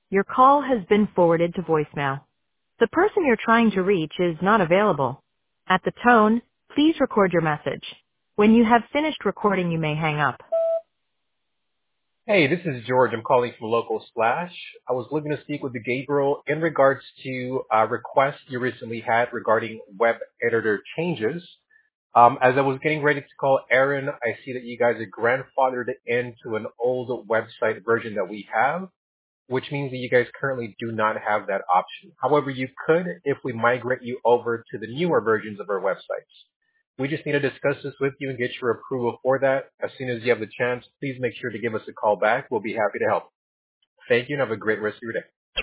Your call has been forwarded to voicemail. The person you're trying to reach is not available. At the tone, please record your message. When you have finished recording, you may hang up. Hey, this is George. I'm calling from Local Splash. I was looking to speak with the Gabriel in regards to a request you recently had regarding web editor changes. As I was getting ready to call Aaron, I see that you guys are grandfathered into an old website version that we have, which means that you guys currently do not have that option. However, you could if we migrate you over to the newer versions of our websites. We just need to discuss this with you and get your approval for that. As soon as you have the chance, please make sure to give us a call back. We'll be happy to help. Thank you and have a great rest of your day.